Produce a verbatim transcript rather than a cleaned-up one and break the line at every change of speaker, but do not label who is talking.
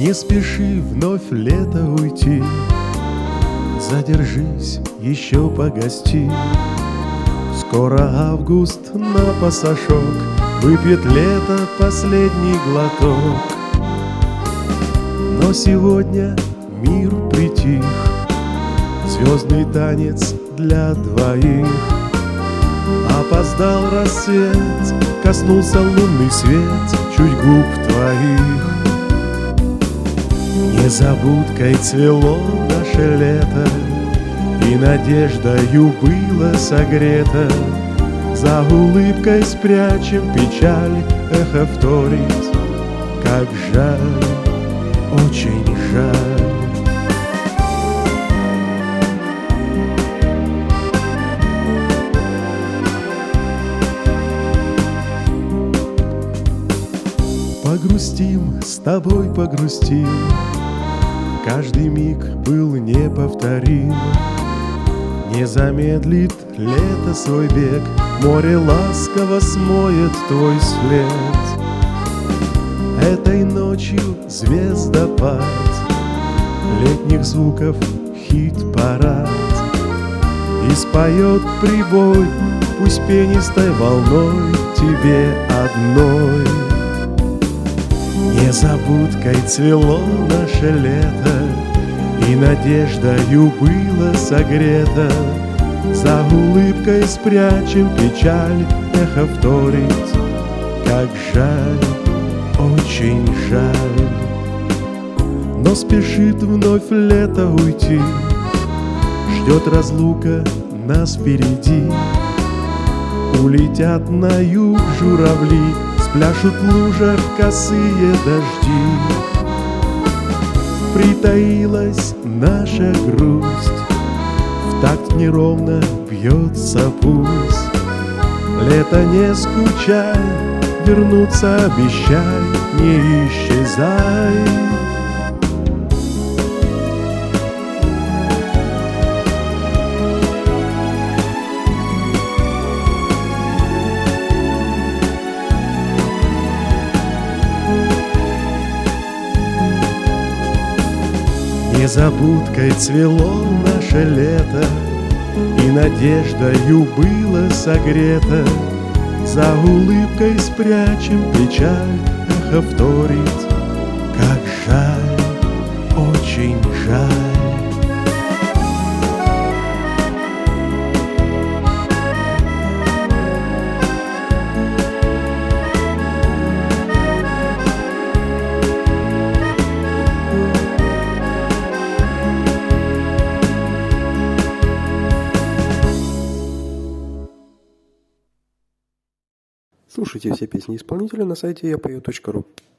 Не спеши вновь лето уйти, задержись, еще погости. Скоро август на пасашок выпьет лето последний глоток. Но сегодня мир притих, звездный танец для двоих. Опоздал рассвет, коснулся лунный свет чуть губ твоих. Незабудкой цвело наше лето, и надеждою было согрето. За улыбкой спрячем печаль, эхо вторит, как жаль, очень жаль. Погрустим, с тобой погрустим, каждый миг был неповторим. Не замедлит лето свой бег, море ласково смоет твой след. Этой ночью звездопад, летних звуков хит-парад. И споет прибой, пусть пенистой волной тебе одной. Незабудкой цвело наше лето, и надеждою было согрето. За улыбкой спрячем печаль, эхо вторит, как жаль, очень жаль. Но спешит вновь лето уйти, ждет разлука нас впереди. Улетят на юг журавли, спляшут в лужах косые дожди. Притаилась наша грусть, в такт неровно бьется пульс. Лето, не скучай, вернуться обещай, не исчезай. Незабудкой цвело наше лето, и надеждою было согрето. За улыбкой спрячем печаль, эхо вторит, как жаль, очень жаль.
Слушайте все песни исполнителя на сайте я пою точка ру.